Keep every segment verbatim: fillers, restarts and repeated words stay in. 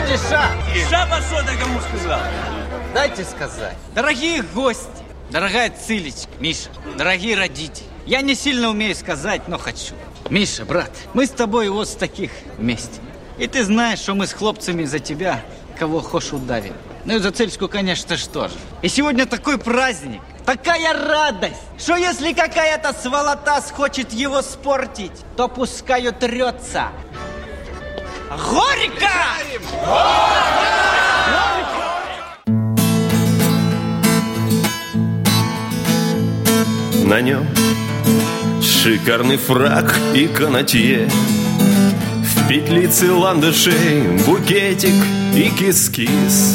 будешь, а? Шаба что ты кому сказал? Дайте сказать. Дорогие гости, дорогая Цилечка, Миша, дорогие родители. Я не сильно умею сказать, но хочу. Миша, брат, мы с тобой вот с таких вместе. И ты знаешь, что мы с хлопцами за тебя кого хошь удавим. Ну и за Цельскую, конечно, что же. И сегодня такой праздник, такая радость, что если какая-то сволота хочет его спортить, то пускай утрется. Горько! На нем шикарный фрак и канатье, в петлице ландышей букетик и кис-кис.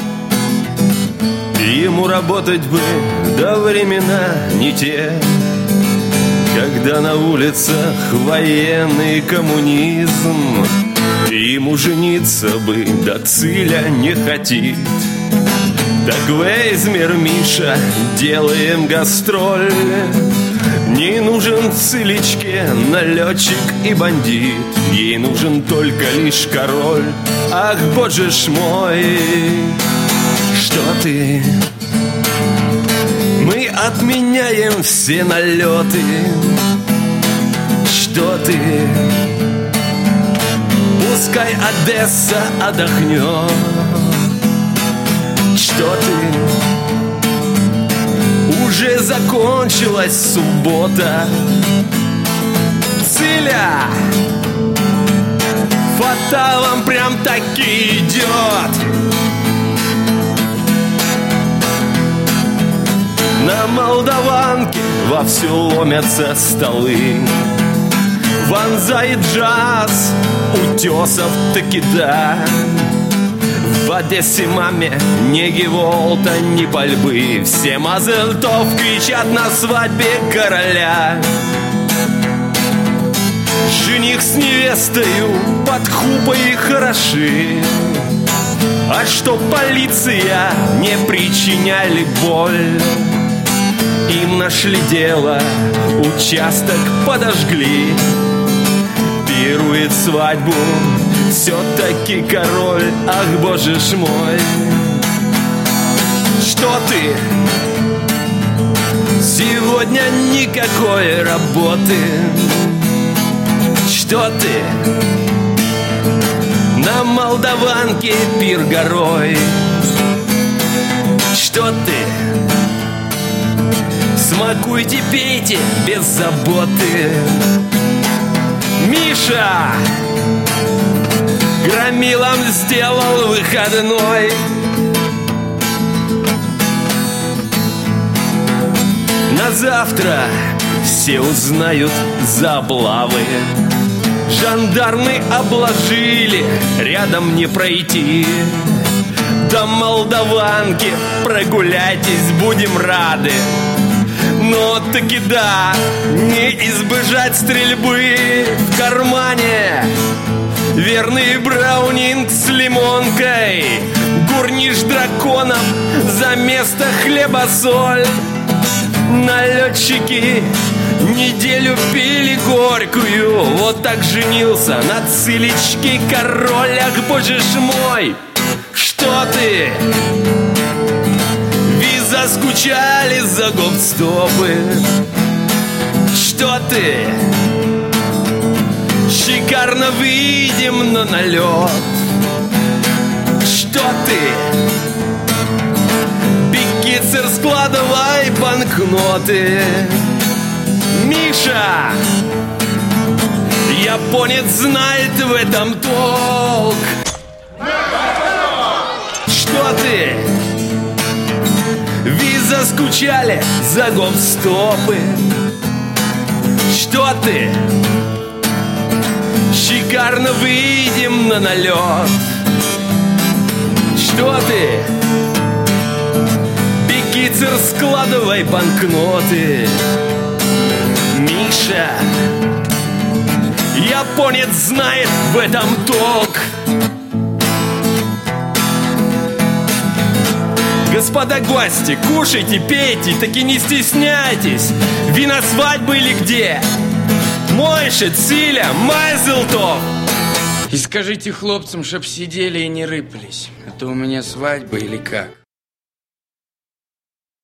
Ему работать бы, да времена не те, когда на улицах военный коммунизм. Ему жениться бы, да Циля не хотит. Так Вейзмер, Миша, делаем гастроль. Не нужен Цилечке налетчик и бандит, ей нужен только лишь король. Ах, боже ж мой, что ты? Мы отменяем все налеты. Что ты? Пускай Одесса отдохнет. Что ты? Уже закончилась суббота. Циля фаталом прям таки идет. На Молдаванке вовсю ломятся столы. Вонзает джаз утесов таки да. В Одессе маме ни геволта, ни пальбы. Все мазельтов кричат на свадьбе короля. Жених с невестою под хупой хороши. А что полиция не причиняли боль. Им нашли дело, участок подожгли. Пирует свадьбу все-таки король. Ах, боже ж мой. Что ты? Сегодня никакой работы. Что ты? На Молдаванке пир горой. Что ты? Смакуйте, пейте без заботы. Миша громилом сделал выходной. На завтра все узнают за облавы. Жандармы обложили, рядом не пройти. До Молдаванки прогуляйтесь, будем рады. Но таки да, не избежать стрельбы. В кармане верный браунинг с лимонкой. Гурнишь драконом за место хлеба-соль. Налетчики неделю пили горькую. Вот так женился на Цилечке король. Ах, боже ж мой, что ты? Заскучали за гоп-стопы. Что ты? Шикарно выйдем на налет. Что ты? Бикицер, складывай банкноты. Миша, японец знает в этом толк. Что ты? Заскучали за гоп-стопы. Что ты? Шикарно выйдем на налет. Что ты? Бикицер, складывай банкноты. Миша, японец знает в этом толк. Господа гости, кушайте, пейте, таки не стесняйтесь. Вина свадьбы или где? Мойша, Циля, Майзелтов. И скажите хлопцам, чтоб сидели и не рыпались. А то у меня свадьба или как?